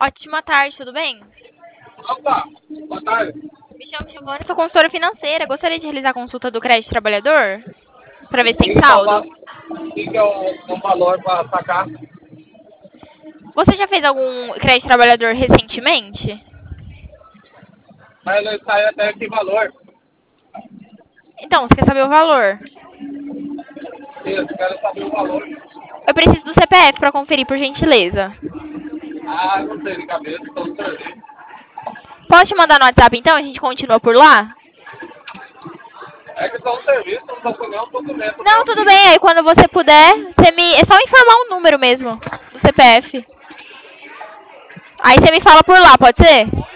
Ótima tarde, tudo bem? Opa, boa tarde. Me chamo Giovanna, sou consultora financeira. Gostaria de realizar a consulta do crédito trabalhador para ver se tem E qual saldo. que é o valor para sacar? Você já fez algum crédito trabalhador recentemente? Mas ele sai até que valor? Então, você quer saber o valor? Isso, quero saber o valor. Eu preciso do CPF para conferir, por gentileza. Ah, não sei de cabeça, estou no serviço. Posso te mandar no WhatsApp então? A gente continua por lá? É que estou no serviço, não estou com nenhum documento Não, meu tudo aqui. bem. Aí quando você puder, é só informar o número mesmo do CPF. Aí você me fala por lá, pode ser?